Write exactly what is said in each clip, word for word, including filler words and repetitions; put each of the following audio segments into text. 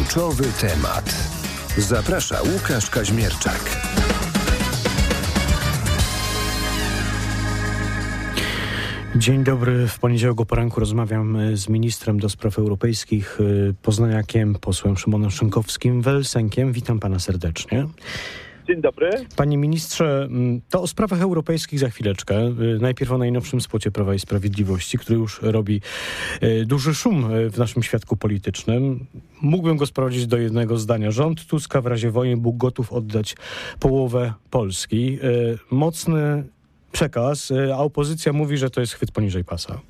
Kluczowy temat. Zaprasza Łukasz Kaźmierczak. Dzień dobry. W poniedziałek o poranku rozmawiam z ministrem do spraw europejskich, poznaniakiem, posłem Szymonem Szynkowskim-Welsenkiem. Witam pana serdecznie. Dzień dobry. Panie ministrze, to o sprawach europejskich za chwileczkę. Najpierw o najnowszym spocie Prawa i Sprawiedliwości, który już robi duży szum w naszym świadku politycznym. Mógłbym go sprowadzić do jednego zdania. Rząd Tuska w razie wojny był gotów oddać połowę Polski. Mocny przekaz, a opozycja mówi, że to jest chwyt poniżej pasa.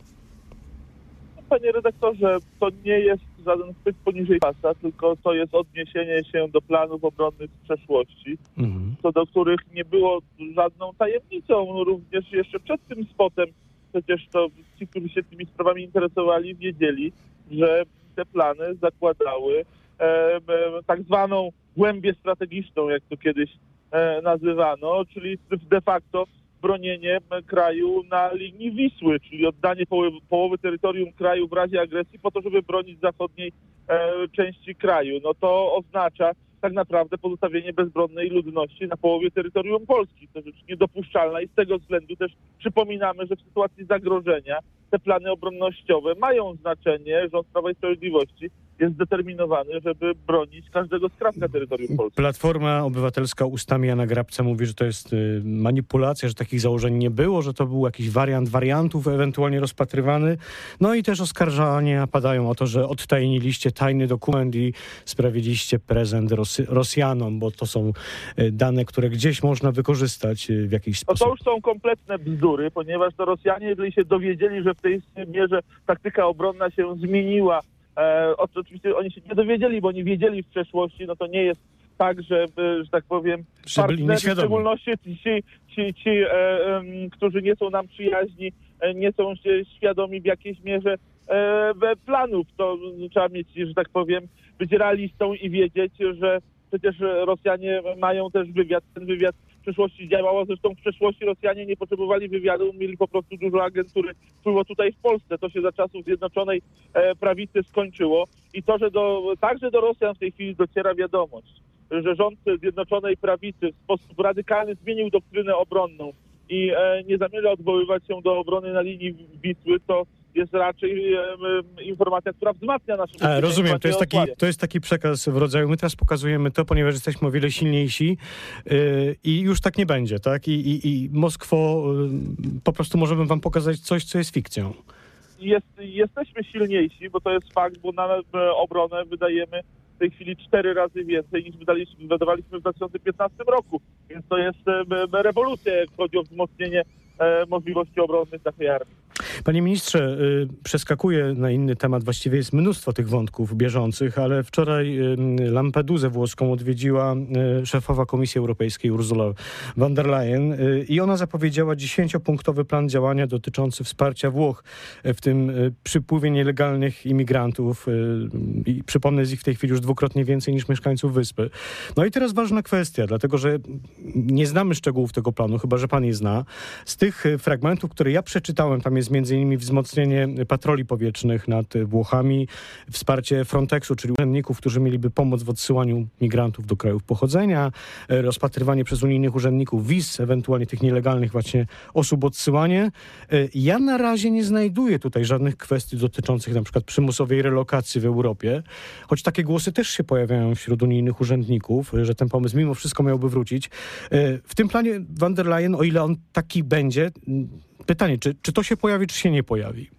Panie redaktorze, to nie jest żaden chwyt poniżej pasa, tylko to jest odniesienie się do planów obronnych z przeszłości, mhm. co do których nie było żadną tajemnicą. Również jeszcze przed tym spotem przecież to ci, którzy się tymi sprawami interesowali, wiedzieli, że te plany zakładały e, e, tak zwaną głębię strategiczną, jak to kiedyś e, nazywano, czyli de facto bronienie kraju na linii Wisły, czyli oddanie połowy, połowy terytorium kraju w razie agresji po to, żeby bronić zachodniej e, części kraju. No to oznacza tak naprawdę pozostawienie bezbronnej ludności na połowie terytorium Polski. To rzecz niedopuszczalna i z tego względu też przypominamy, że w sytuacji zagrożenia te plany obronnościowe mają znaczenie. Rząd Prawa i Sprawiedliwości jest zdeterminowany, żeby bronić każdego skrawka terytorium Polski. Platforma Obywatelska ustami Jana Grabca mówi, że to jest y, manipulacja, że takich założeń nie było, że to był jakiś wariant wariantów ewentualnie rozpatrywany. No i też oskarżania padają o to, że odtajniliście tajny dokument i sprawiliście prezent Rosy- Rosjanom, bo to są y, dane, które gdzieś można wykorzystać y, w jakiś sposób. No to już są kompletne bzdury, ponieważ to Rosjanie, jeżeli się dowiedzieli, że w tej mierze taktyka obronna się zmieniła, E, oczywiście oni się nie dowiedzieli, bo nie wiedzieli w przeszłości, no to nie jest tak, że, że tak powiem, że byli partnerzy, w szczególności ci, ci, ci e, e, którzy nie są nam przyjaźni, e, nie są świadomi w jakiejś mierze e, planów. To trzeba mieć, że tak powiem, być realistą i wiedzieć, że przecież Rosjanie mają też wywiad. Ten wywiad w przeszłości działał, zresztą w przeszłości Rosjanie nie potrzebowali wywiadu, mieli po prostu dużo agentury, było tutaj w Polsce. To się za czasów Zjednoczonej e, Prawicy skończyło i to, że do, także do Rosjan w tej chwili dociera wiadomość, że rząd Zjednoczonej Prawicy w sposób radykalny zmienił doktrynę obronną i e, nie zamierza odwoływać się do obrony na linii Wisły, to jest raczej e, e, informacja, która wzmacnia naszą... A, rozumiem, to jest, taki, to jest taki przekaz w rodzaju, my teraz pokazujemy to, ponieważ jesteśmy o wiele silniejsi yy, i już tak nie będzie, tak? I, i, i Moskwo, yy, po prostu możemy wam pokazać coś, co jest fikcją. Jest, jesteśmy silniejsi, bo to jest fakt, bo na obronę wydajemy w tej chwili cztery razy więcej niż wydaliśmy, wydawaliśmy w dwa tysiące piętnastym roku. Więc to jest e, rewolucja, jak chodzi o wzmocnienie e, możliwości obronnych naszej armii. Panie ministrze, y, przeskakuję na inny temat. Właściwie jest mnóstwo tych wątków bieżących, ale wczoraj y, Lampedusę włoską odwiedziła y, szefowa Komisji Europejskiej Ursula von der Leyen y, i ona zapowiedziała dziesięciopunktowy plan działania dotyczący wsparcia Włoch y, w tym y, przypływie nielegalnych imigrantów. Y, I przypomnę, z ich w tej chwili już dwukrotnie więcej niż mieszkańców wyspy. No i teraz ważna kwestia, dlatego że nie znamy szczegółów tego planu, chyba że pan je zna. Z tych y, fragmentów, które ja przeczytałem, tam jest między innymi wzmocnienie patroli powietrznych nad Włochami, wsparcie Frontexu, czyli urzędników, którzy mieliby pomóc w odsyłaniu migrantów do krajów pochodzenia, rozpatrywanie przez unijnych urzędników wiz, ewentualnie tych nielegalnych właśnie osób odsyłanie. Ja na razie nie znajduję tutaj żadnych kwestii dotyczących na przykład przymusowej relokacji w Europie, choć takie głosy też się pojawiają wśród unijnych urzędników, że ten pomysł mimo wszystko miałby wrócić. W tym planie von der Leyen, o ile on taki będzie, pytanie, czy, czy to się pojawi, czy się nie pojawi?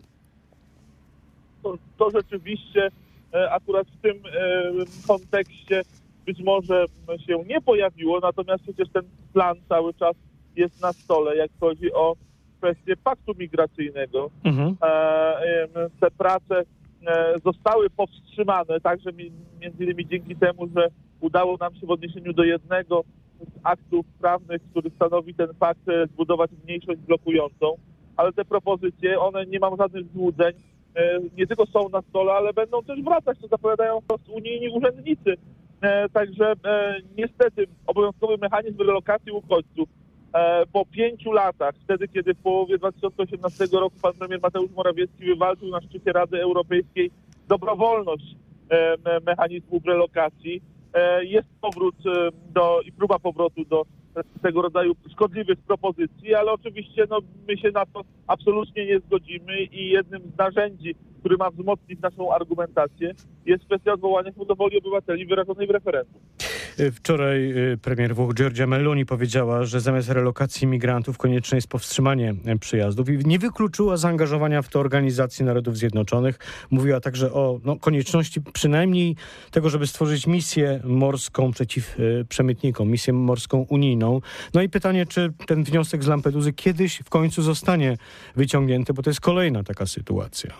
To, to rzeczywiście e, akurat w tym e, kontekście być może się nie pojawiło, natomiast przecież ten plan cały czas jest na stole, jak chodzi o kwestię paktu migracyjnego. Mhm. E, e, te prace e, zostały powstrzymane, także mi, między innymi dzięki temu, że udało nam się w odniesieniu do jednego z aktów prawnych, który stanowi ten pakt, zbudować mniejszość blokującą, ale te propozycje, one nie mam żadnych złudzeń, nie tylko są na stole, ale będą też wracać, to zapowiadają unijni urzędnicy. Także niestety obowiązkowy mechanizm relokacji uchodźców po pięciu latach, wtedy kiedy w połowie dwa tysiące osiemnastego roku pan premier Mateusz Morawiecki wywalczył na szczycie Rady Europejskiej dobrowolność mechanizmów relokacji. Jest powrót do i próba powrotu do tego rodzaju szkodliwych propozycji, ale oczywiście no, my się na to absolutnie nie zgodzimy i jednym z narzędzi, który ma wzmocnić naszą argumentację, jest kwestia odwołania do woli obywateli wyrażonej w referendum. Wczoraj premier Włoch Giorgia Meloni powiedziała, że zamiast relokacji migrantów konieczne jest powstrzymanie przyjazdów i nie wykluczyła zaangażowania w to Organizacji Narodów Zjednoczonych. Mówiła także o no, konieczności przynajmniej tego, żeby stworzyć misję morską przeciw przemytnikom, misję morską unijną. No i pytanie, czy ten wniosek z Lampedusy kiedyś w końcu zostanie wyciągnięty, bo to jest kolejna taka sytuacja.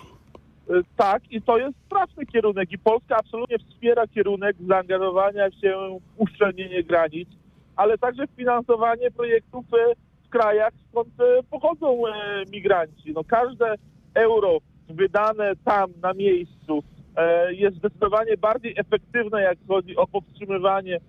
Tak, i to jest trafny kierunek i Polska absolutnie wspiera kierunek zaangażowania się w uszczelnienie granic, ale także w finansowanie projektów w krajach, skąd pochodzą migranci. No, każde euro wydane tam na miejscu jest zdecydowanie bardziej efektywne, jak chodzi o powstrzymywanie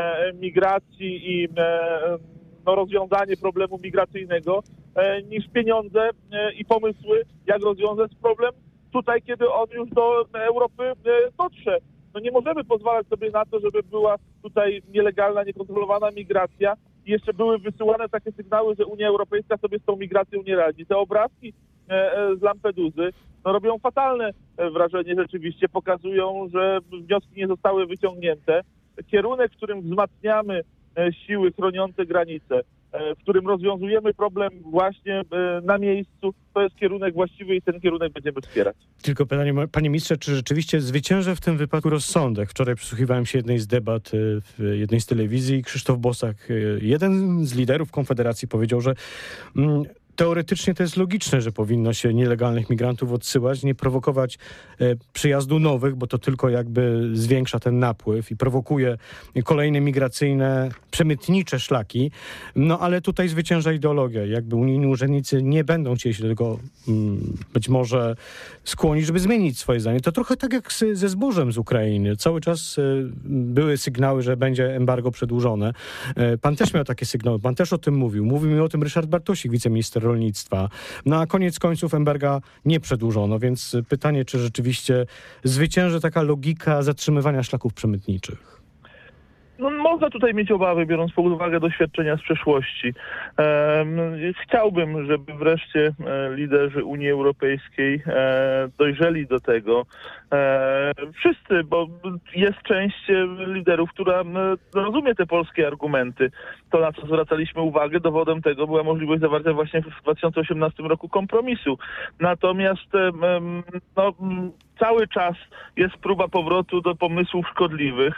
migracji i no, rozwiązanie problemu migracyjnego, niż pieniądze i pomysły, jak rozwiązać problem tutaj, kiedy on już do Europy dotrze. No nie możemy pozwalać sobie na to, żeby była tutaj nielegalna, niekontrolowana migracja i jeszcze były wysyłane takie sygnały, że Unia Europejska sobie z tą migracją nie radzi. Te obrazki z Lampedusy no, robią fatalne wrażenie rzeczywiście, pokazują, że wnioski nie zostały wyciągnięte. Kierunek, w którym wzmacniamy siły chroniące granice, w którym rozwiązujemy problem właśnie na miejscu, to jest kierunek właściwy i ten kierunek będziemy wspierać. Tylko pytanie, panie ministrze, czy rzeczywiście zwycięży w tym wypadku rozsądek? Wczoraj przysłuchiwałem się jednej z debat w jednej z telewizji. Krzysztof Bosak, jeden z liderów Konfederacji, powiedział, że mm, teoretycznie to jest logiczne, że powinno się nielegalnych migrantów odsyłać, nie prowokować e, przyjazdu nowych, bo to tylko jakby zwiększa ten napływ i prowokuje kolejne migracyjne, przemytnicze szlaki. No ale tutaj zwycięża ideologia. Jakby unijni urzędnicy nie będą chcieli się do tego mm, być może skłonić, żeby zmienić swoje zdanie. To trochę tak jak z, ze zbożem z Ukrainy. Cały czas e, były sygnały, że będzie embargo przedłużone. E, pan też miał takie sygnały, pan też o tym mówił. Mówił mi o tym Ryszard Bartosik, wiceminister rolnictwa. No a koniec końców embarga nie przedłużono, więc pytanie, czy rzeczywiście zwycięży taka logika zatrzymywania szlaków przemytniczych? No, można tutaj mieć obawy, biorąc pod uwagę doświadczenia z przeszłości. E, chciałbym, żeby wreszcie e, liderzy Unii Europejskiej e, dojrzeli do tego. E, wszyscy, bo jest część liderów, która e, rozumie te polskie argumenty. To, na co zwracaliśmy uwagę, dowodem tego była możliwość zawarcia właśnie w dwa tysiące osiemnastym roku kompromisu. Natomiast e, no, cały czas jest próba powrotu do pomysłów szkodliwych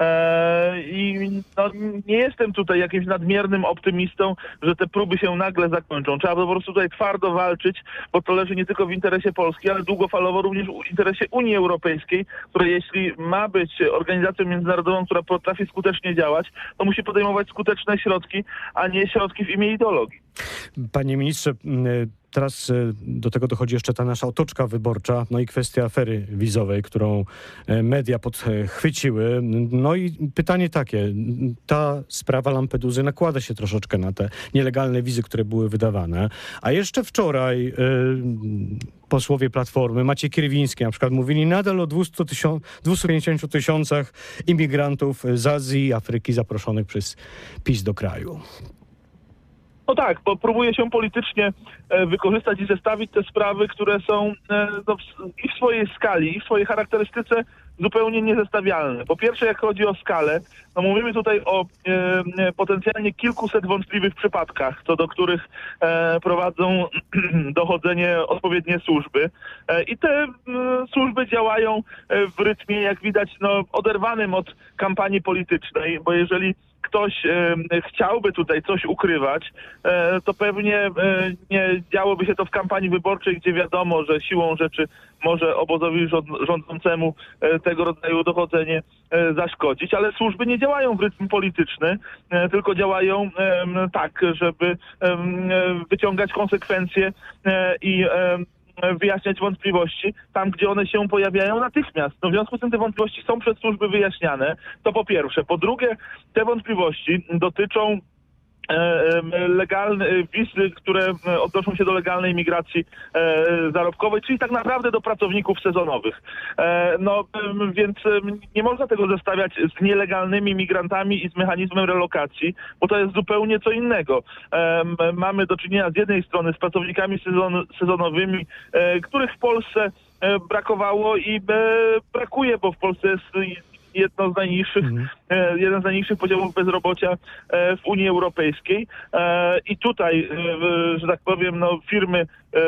e, i no, nie jestem tutaj jakimś nadmiernym optymistą, że te próby się nagle zakończą. Trzeba po prostu tutaj twardo walczyć, bo to leży nie tylko w interesie Polski, ale długofalowo również w interesie Unii Europejskiej, która jeśli ma być organizacją międzynarodową, która potrafi skutecznie działać, to musi podejmować skuteczne środki, a nie środki w imię ideologii. Panie ministrze, teraz do tego dochodzi jeszcze ta nasza otoczka wyborcza, no i kwestia afery wizowej, którą media podchwyciły. No i pytanie takie, ta sprawa Lampedusy nakłada się troszeczkę na te nielegalne wizy, które były wydawane, a jeszcze wczoraj y, posłowie Platformy, Maciej Kierwiński na przykład mówili nadal o dwieście pięćdziesięciu tysiącach imigrantów z Azji i Afryki zaproszonych przez PiS do kraju. No tak, bo próbuje się politycznie wykorzystać i zestawić te sprawy, które są no, i w swojej skali, i w swojej charakterystyce zupełnie niezestawialne. Po pierwsze, jak chodzi o skalę, no mówimy tutaj o e, potencjalnie kilkuset wątpliwych przypadkach, co do których e, prowadzą dochodzenie odpowiednie służby. E, I te e, służby działają w rytmie, jak widać, no, oderwanym od kampanii politycznej, bo jeżeli ktoś e, chciałby tutaj coś ukrywać, e, to pewnie e, nie działoby się to w kampanii wyborczej, gdzie wiadomo, że siłą rzeczy może obozowi rządzącemu e, tego rodzaju dochodzenie e, zaszkodzić, ale służby nie działają w rytm polityczny, e, tylko działają e, tak, żeby e, wyciągać konsekwencje e, i e, wyjaśniać wątpliwości tam, gdzie one się pojawiają natychmiast. No w związku z tym te wątpliwości są przez służby wyjaśniane, to po pierwsze. Po drugie, te wątpliwości dotyczą legalne wizy, które odnoszą się do legalnej migracji zarobkowej, czyli tak naprawdę do pracowników sezonowych. No więc nie można tego zestawiać z nielegalnymi migrantami i z mechanizmem relokacji, bo to jest zupełnie co innego. Mamy do czynienia z jednej strony z pracownikami sezon, sezonowymi, których w Polsce brakowało i brakuje, bo w Polsce jest jedno z najniższych, mm. jeden z najniższych poziomów bezrobocia w Unii Europejskiej. I tutaj, że tak powiem, no, firmy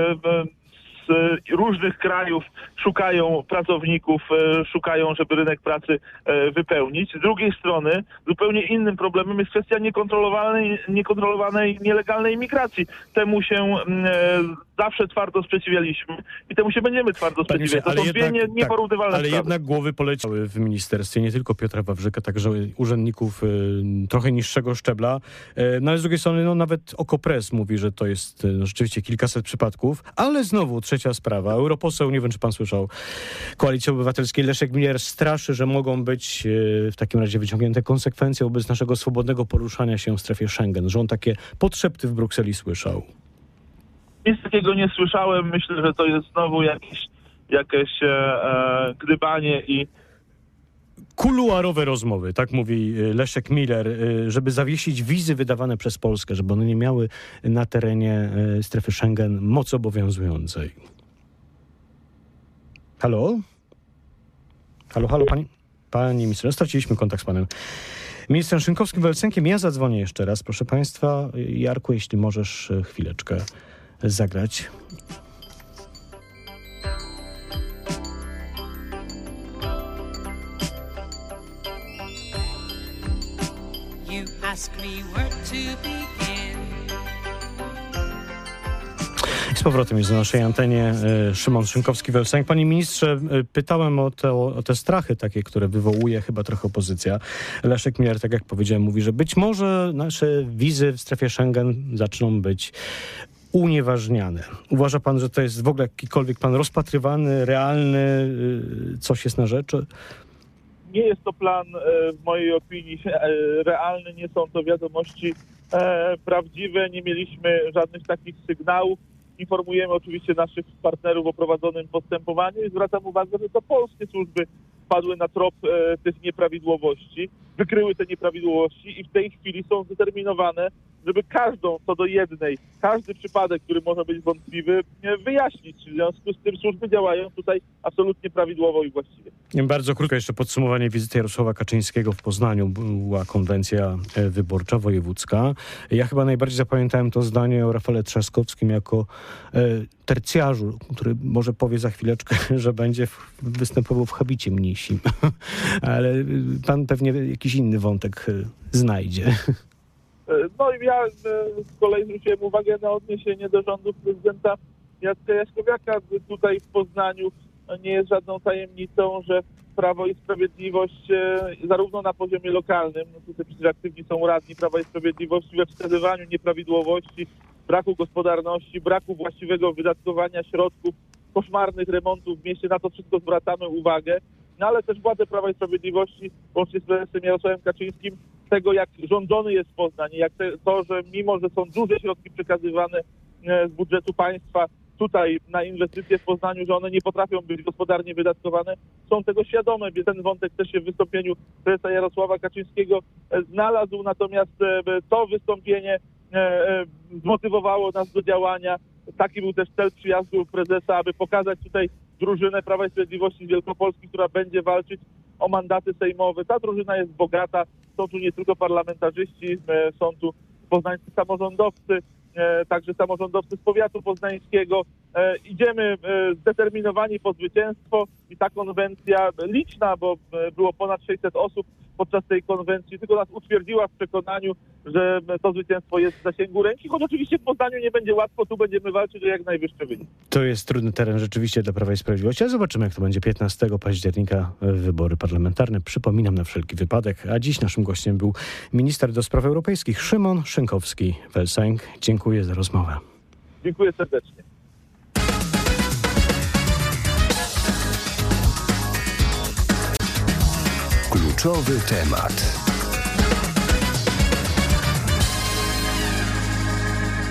z różnych krajów szukają pracowników, szukają, żeby rynek pracy wypełnić. Z drugiej strony zupełnie innym problemem jest kwestia niekontrolowanej, niekontrolowanej nielegalnej imigracji. Temu się zawsze twardo sprzeciwialiśmy i temu się będziemy twardo sprzeciwiać. To są dwie nie, nieporównywalne Ale sprawy. jednak głowy poleciały w ministerstwie, nie tylko Piotra Wawrzyka, także urzędników y, trochę niższego szczebla. Y, no ale z drugiej strony no, nawet Okopres mówi, że to jest y, no, rzeczywiście kilkaset przypadków, ale znowu trzecia sprawa. Europoseł, nie wiem czy pan słyszał, Koalicji Obywatelskiej Leszek Miller straszy, że mogą być y, w takim razie wyciągnięte konsekwencje wobec naszego swobodnego poruszania się w strefie Schengen, że on takie podszepty w Brukseli słyszał. Nic takiego nie słyszałem. Myślę, że to jest znowu jakieś, jakieś e, e, gdybanie i... Kuluarowe rozmowy, tak mówi Leszek Miller, żeby zawiesić wizy wydawane przez Polskę, żeby one nie miały na terenie strefy Schengen mocy obowiązującej. Halo? Halo, halo, pani, pani minister. Straciliśmy kontakt z panem ministrem Szynkowskim-Welsenkiem. Ja zadzwonię jeszcze raz, proszę państwa. Jarku, jeśli możesz chwileczkę zagrać. You ask me where to begin. Z powrotem jest na naszej antenie Szymon Szynkowski-Welsenk. Panie ministrze, pytałem o te, o te strachy takie, które wywołuje chyba trochę opozycja. Leszek Miller, tak jak powiedziałem, mówi, że być może nasze wizy w strefie Schengen zaczną być unieważniane. Uważa pan, że to jest w ogóle jakikolwiek plan rozpatrywany, realny, coś jest na rzeczy? Nie jest to plan w mojej opinii realny, nie są to wiadomości prawdziwe, nie mieliśmy żadnych takich sygnałów. Informujemy oczywiście naszych partnerów o prowadzonym postępowaniu i zwracam uwagę, że to polskie służby wpadły na trop e, tych nieprawidłowości, wykryły te nieprawidłowości i w tej chwili są zdeterminowane, żeby każdą co do jednej, każdy przypadek, który może być wątpliwy, wyjaśnić. W związku z tym służby działają tutaj absolutnie prawidłowo i właściwie. Bardzo krótko jeszcze podsumowanie wizyty Jarosława Kaczyńskiego w Poznaniu. Była konwencja wyborcza wojewódzka. Ja chyba najbardziej zapamiętałem to zdanie o Rafale Trzaskowskim jako e, tercjarzu, który może powie za chwileczkę, że będzie w, występował w habicie mnisim. Ale pan pewnie jakiś inny wątek znajdzie. No i ja z kolei zwróciłem uwagę na odniesienie do rządu prezydenta Jacka Jaśkowiaka. Tutaj w Poznaniu nie jest żadną tajemnicą, że Prawo i Sprawiedliwość zarówno na poziomie lokalnym, no tutaj przecież aktywni są radni Prawa i Sprawiedliwości we wskazywaniu nieprawidłowości, braku gospodarności, braku właściwego wydatkowania środków, koszmarnych remontów w mieście, na to wszystko zwracamy uwagę. No ale też władze Prawa i Sprawiedliwości, łącznie z prezesem Jarosławem Kaczyńskim, tego jak rządzony jest Poznań, jak te, to, że mimo, że są duże środki przekazywane z budżetu państwa tutaj na inwestycje w Poznaniu, że one nie potrafią być gospodarnie wydatkowane, są tego świadome, więc ten wątek też się w wystąpieniu prezesa Jarosława Kaczyńskiego znalazł, natomiast to wystąpienie zmotywowało nas do działania. Taki był też cel przyjazdu prezesa, aby pokazać tutaj drużynę Prawa i Sprawiedliwości z Wielkopolski, która będzie walczyć o mandaty sejmowe. Ta drużyna jest bogata, są tu nie tylko parlamentarzyści, są tu poznańscy samorządowcy, także samorządowcy z powiatu poznańskiego. Idziemy zdeterminowani po zwycięstwo i ta konwencja liczna, bo było ponad sześćset osób podczas tej konwencji, tylko nas utwierdziła w przekonaniu, że to zwycięstwo jest w zasięgu ręki, choć oczywiście w Poznaniu nie będzie łatwo, tu będziemy walczyć o jak najwyższy wynik. To jest trudny teren rzeczywiście dla Prawa i Sprawiedliwości, ale zobaczymy, jak to będzie piętnastego października wybory parlamentarne. Przypominam na wszelki wypadek, a dziś naszym gościem był minister do spraw europejskich Szymon Szynkowski-Welsenk. Dziękuję za rozmowę. Dziękuję serdecznie. Kluczowy temat.